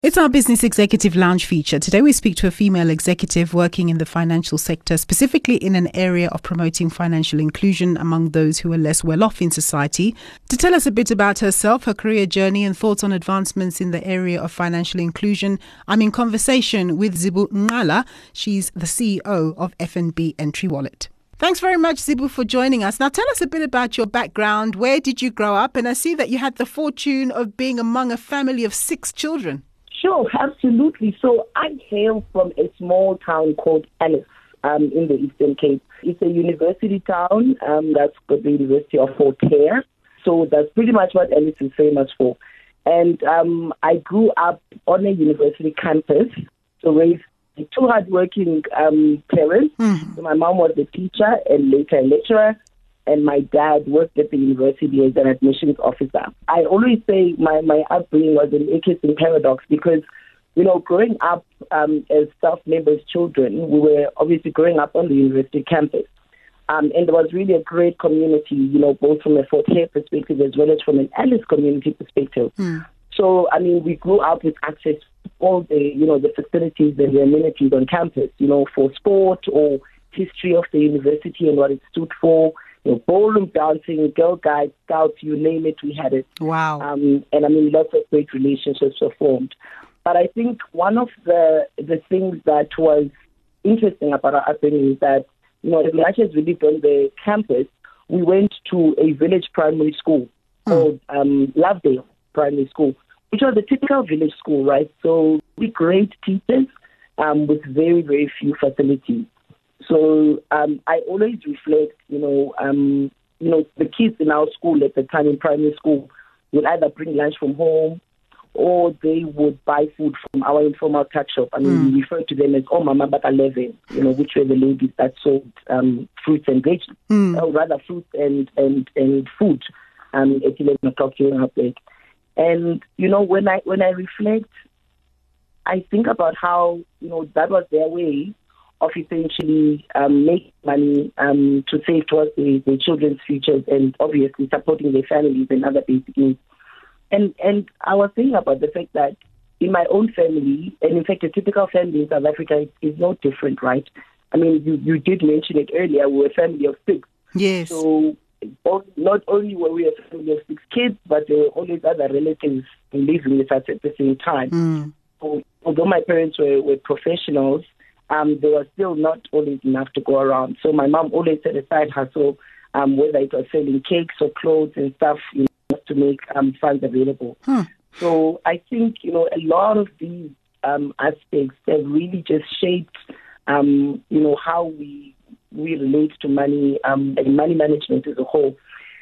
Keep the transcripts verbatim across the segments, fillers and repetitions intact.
It's our Business Executive Lounge feature. Today we speak to a female executive working in the financial sector, specifically in an area of promoting financial inclusion among those who are less well off in society. To tell us a bit about herself, her career journey and thoughts on advancements in the area of financial inclusion, I'm in conversation with Zibu Ngqala. She's the C E O of F N B Entry Wallet. Thanks very much, Zibu, for joining us. Now tell us a bit about your background. Where did you grow up? And I see that you had the fortune of being among a family of six children. Sure, absolutely. So I hail from a small town called Alice um, in the Eastern Cape. It's a university town um, that's got the University of Fort Hare. So that's pretty much what Alice is famous for. And um, I grew up on a university campus, so raised two hardworking um, parents. Mm-hmm. So my mom was a teacher and later a lecturer, and my dad worked at the university as an admissions officer. I always say my, my upbringing was an interesting paradox because, you know, growing up um, as staff members' children, we were obviously growing up on the university campus. Um, and there was really a great community, you know, both from a Fort Hare perspective as well as from an Alice community perspective. Mm. So, I mean, we grew up with access to all the, you know, the facilities and the amenities on campus, you know, for sport or history of the university and what it stood for. You know, ballroom dancing, girl guides, scouts, you name it, we had it. Wow. Um, and I mean, lots of great relationships were formed. But I think one of the the things that was interesting about our upbringing is that, you know, as much as we lived on the campus, we went to a village primary school mm. called um, Lovedale Primary School, which was a typical village school, right? So we great teachers um, with very, very few facilities. So um, I always reflect, you know, um, you know, the kids in our school at the time in primary school would either bring lunch from home or they would buy food from our informal tuck shop. I mean, mm. we refer to them as Oh Mama Baka eleven, you know, which were the ladies that sold um, fruits and vegetables, mm. or rather fruits and, and, and food um, at eleven o'clock during our break. And, you know, when I when I reflect, I think about how, you know, that was their way of essentially um, making money um, to save towards the, the children's futures and obviously supporting their families and other basic needs. And and I was thinking about the fact that in my own family, and in fact a typical family in South Africa is, is no different, right? I mean, you, you did mention it earlier, we were a family of six. Yes. So not only were we a family of six kids, but there were always other relatives living with us at the same time. Mm. So, although my parents were, were professionals, Um, there was still not always enough to go around. So my mom always had a side hustle, um, whether it was selling cakes or clothes and stuff, you know, to make um, funds available. Hmm. So I think, you know, a lot of these um, aspects have really just shaped, um, you know, how we we relate to money um, and money management as a whole.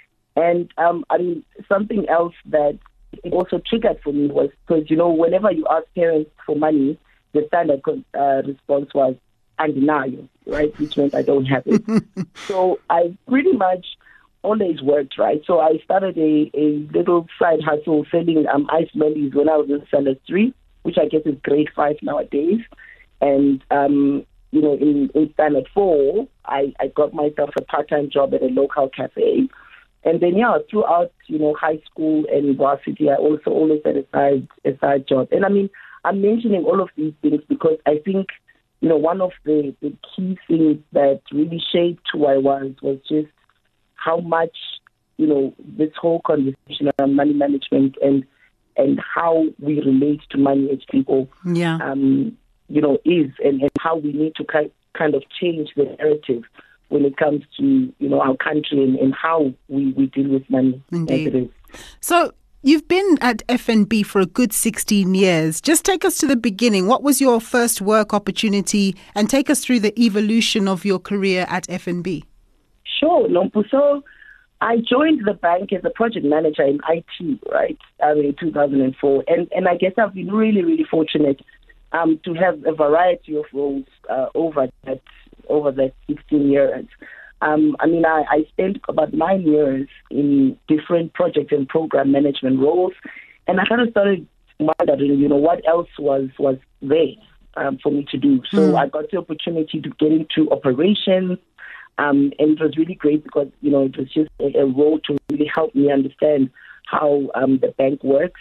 And um, I mean, something else that it also triggered for me was because, you know, whenever you ask parents for money, the standard uh, response was undeniable, right? Which meant I don't have it. So I pretty much always worked, right? So I started a, a little side hustle selling um, ice mellies when I was in standard three, which I guess is grade five nowadays. And, um, you know, in, in standard four, I, I got myself a part-time job at a local cafe. And then, yeah, throughout, you know, high school and varsity, I also always had a side, a side job. And I mean, I'm mentioning all of these things because I think, you know, one of the, the key things that really shaped who I was was just how much, you know, this whole conversation around money management and and how we relate to money as people, yeah. um, you know, is and, and how we need to ki- kind of change the narrative when it comes to, you know, our country and, and how we, we deal with money. Indeed. As it is. So, you've been at F N B for a good sixteen years. Just take us to the beginning. What was your first work opportunity and take us through the evolution of your career at F N B? Sure, Nompu. So I joined the bank as a project manager in I T, right, um, in two thousand four. And, and I guess I've been really, really fortunate um, to have a variety of roles uh, over that over that sixteen years. Um, I mean, I, I spent about nine years in different project and program management roles, and I kind of started wondering, you know, what else was, was there um, for me to do. So mm. I got the opportunity to get into operations, um, and it was really great because, you know, it was just a, a role to really help me understand how um, the bank works.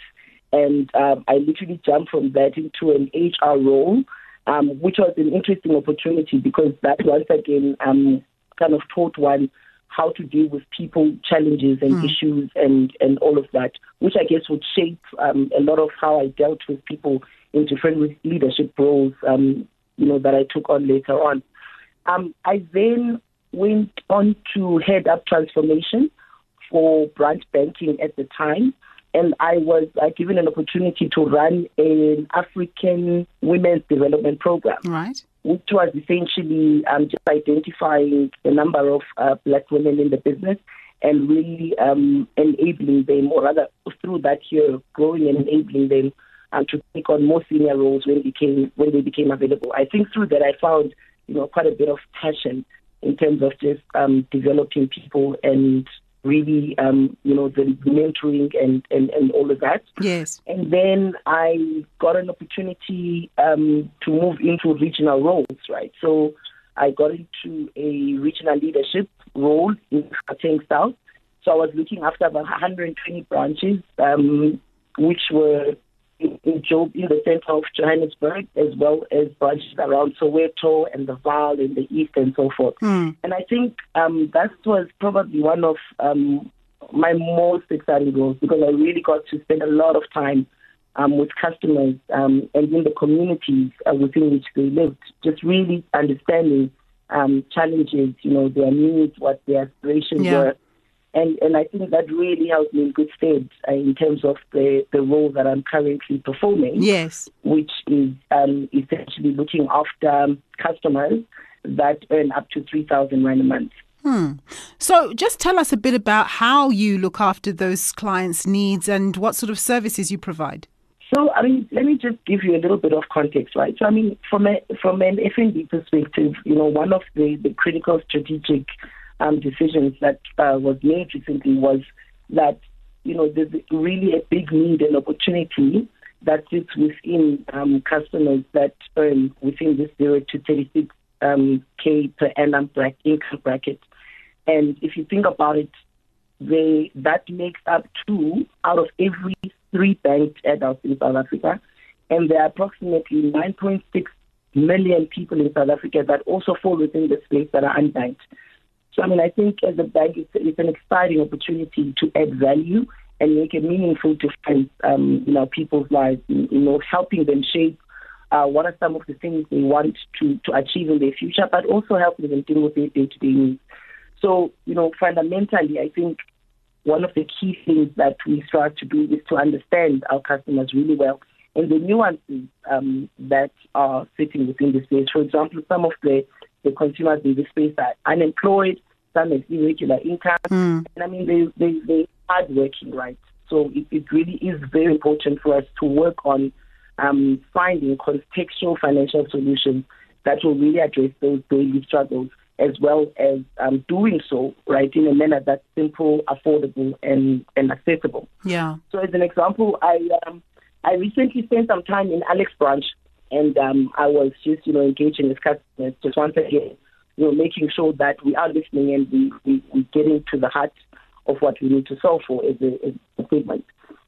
And um, I literally jumped from that into an H R role, um, which was an interesting opportunity because that once again um, kind of taught one how to deal with people, challenges and mm. issues and, and all of that, which I guess would shape um, a lot of how I dealt with people in different leadership roles, um, you know, that I took on later on. Um, I then went on to head up transformation for branch banking at the time. And I was uh, given an opportunity to run an African women's development program, right? Which was essentially um, just identifying the number of uh, black women in the business and really um, enabling them, or rather through that year, growing and enabling them um, to take on more senior roles when became when they became available. I think through that I found, you know, quite a bit of passion in terms of just um, developing people and really, um, you know, the mentoring and, and, and all of that. Yes. And then I got an opportunity um, to move into regional roles, right? So I got into a regional leadership role in Gauteng South. So I was looking after about one hundred twenty branches, um, which were in, in, Job, in the center of Johannesburg, as well as branches around Soweto and the Vaal in the east and so forth. Mm. And I think um, that was probably one of um, my most exciting roles because I really got to spend a lot of time um, with customers um, and in the communities uh, within which they lived, just really understanding um, challenges, you know, their needs, what their aspirations yeah. were. And and I think that really helped me in good stead uh, in terms of the, the role that I'm currently performing. Yes. Which is um, essentially looking after um, customers that earn up to three thousand rand a month. Hmm. So just tell us a bit about how you look after those clients' needs and what sort of services you provide. So, I mean, let me just give you a little bit of context, right? So, I mean, from a, from an F N B perspective, you know, one of the, the critical strategic Um, decisions that uh, was made recently was that, you know, there's really a big need and opportunity that sits within um, customers that earn within this zero to thirty-six um, K per annum bracket, income bracket. And if you think about it, they, that makes up two out of every three banked adults in South Africa. And there are approximately nine point six million people in South Africa that also fall within this space that are unbanked. So, I mean, I think as a bank, it's, it's an exciting opportunity to add value and make a meaningful difference um, in our people's lives, you know, helping them shape uh, what are some of the things they want to, to achieve in their future, but also helping them deal with their day-to-day needs. So, you know, fundamentally, I think one of the key things that we strive to do is to understand our customers really well and the nuances um, that are sitting within the space. For example, some of the the consumers in this space are unemployed, some have irregular income, mm. and I mean, they, they, they're hardworking, right? So it, it really is very important for us to work on um, finding contextual financial solutions that will really address those daily struggles, as well as um, doing so, right, in a manner that's simple, affordable, and, and accessible. Yeah. So as an example, I um, I recently spent some time in Alex Branch, and um, I was just, you know, engaging with customers, just once again, you know, making sure that we are listening and we, we, we getting to the heart of what we need to solve for as a, as a segment.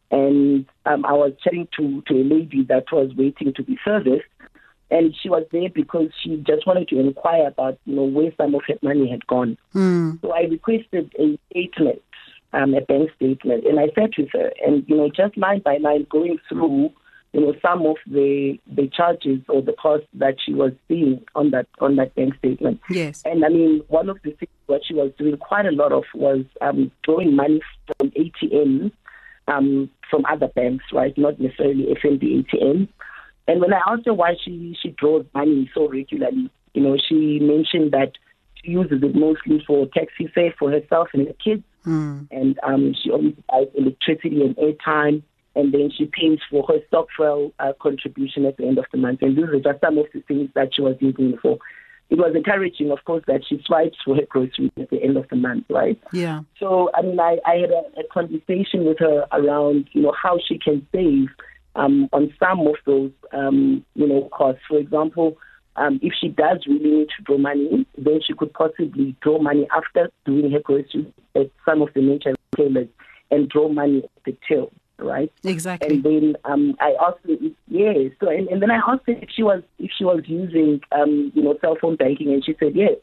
And um, I was chatting to, to a lady that was waiting to be serviced, and she was there because she just wanted to inquire about, you know, where some of her money had gone. Mm. So I requested a statement, um, a bank statement, and I sat with her, and, you know, just line by line going through, you know, some of the the charges or the costs that she was seeing on that on that bank statement. Yes. And I mean, one of the things that she was doing quite a lot of was um, drawing money from A T Ms um, from other banks, right? Not necessarily F N B A T Ms. And when I asked her why she, she draws money so regularly, you know, she mentioned that she uses it mostly for taxi fare for herself and her kids. Mm. And um, she obviously buys electricity and airtime. And then she pays for her Stokvel uh, contribution at the end of the month. And these are just some of the things that she was using for. It was encouraging, of course, that she swipes for her groceries at the end of the month, right? Yeah. So, I mean, I, I had a, a conversation with her around, you know, how she can save um, on some of those, um, you know, costs. For example, um, if she does really need to draw money, then she could possibly draw money after doing her groceries at some of the major retailers and draw money at the till. right? Exactly. And then um, I asked her, if, yes. So and, and then I asked her if she was if she was using um, you know, cell phone banking, and she said yes.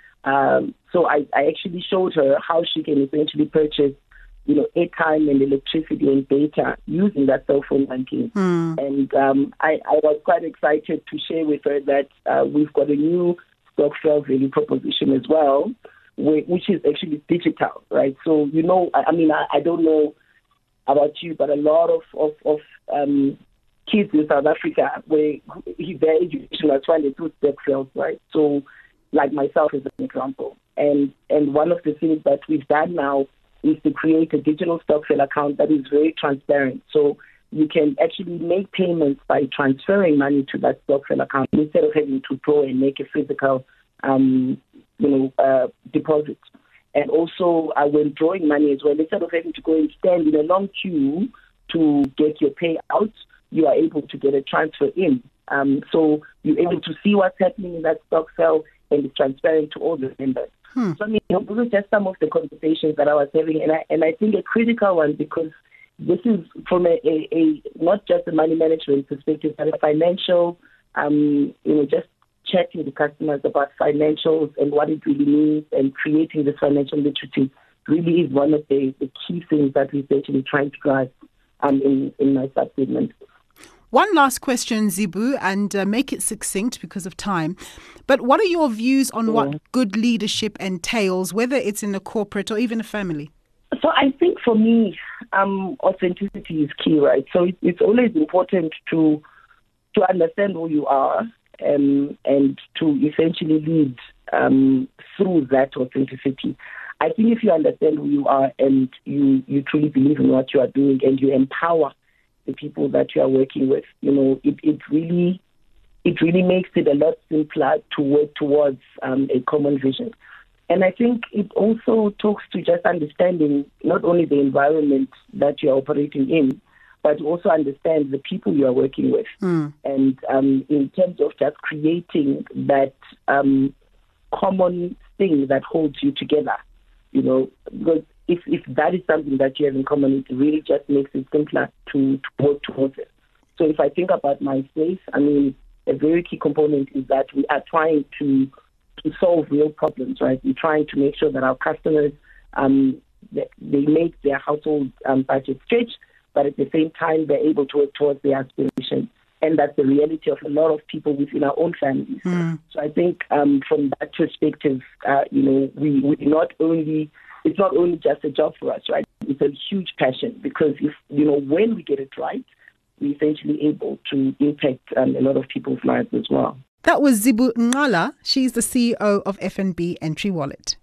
Um, so I, I actually showed her how she can essentially purchase, you know, airtime and electricity and data using that cell phone banking. Mm. And um, I, I was quite excited to share with her that uh, we've got a new stock sale value proposition as well, which is actually digital, right? So, you know, I, I mean, I, I don't know about you, but a lot of, of, of um, kids in South Africa, where their education was funded through stock sales, right? So, like myself as an example. And, and one of the things that we've done now is to create a digital stock sale account that is very transparent. So you can actually make payments by transferring money to that stock sale account instead of having to go and make a physical, um, you know, uh, deposit. And also, uh, when drawing money as well, instead of having to go and stand in a long queue to get your payout, you are able to get a transfer in. Um, so you're able to see what's happening in that stock sale, and it's transparent to all the members. Hmm. So I mean, those are just some of the conversations that I was having, and I and I think a critical one, because this is from a, a, a not just a money management perspective, but a financial, um, you know, just chatting to customers about financials and what it really means, and creating this financial literacy really is one of the, the key things that we're essentially trying to drive um, in, in my sub-segment. One last question, Zibu, and uh, make it succinct because of time. But what are your views on yeah. what good leadership entails, whether it's in a corporate or even a family? So I think for me, um, authenticity is key, right? So it, it's always important to to understand who you are um, and to essentially lead um, through that authenticity. I think if you understand who you are and you, you truly believe in what you are doing and you empower the people that you are working with, you know, it, it really it really makes it a lot simpler to work towards um, a common vision. And I think it also talks to just understanding not only the environment that you're operating in, but also understand the people you are working with. Mm. And um, in terms of just creating that um, common thing that holds you together, you know, because if, if that is something that you have in common, it really just makes it simpler to, to work towards it. So if I think about my space, I mean, a very key component is that we are trying to to solve real problems, right? We're trying to make sure that our customers, um, they, they make their household um, budget stretch, but at the same time, they're able to work towards their aspirations. And that's the reality of a lot of people within our own families. Mm. So I think um, from that perspective, uh, you know, we, we not only, it's not only just a job for us, right? It's a huge passion, because if, you know, when we get it right, we're essentially able to impact um, a lot of people's lives as well. That was Zibu Ngqala. She's the C E O of F N B Entry Wallet.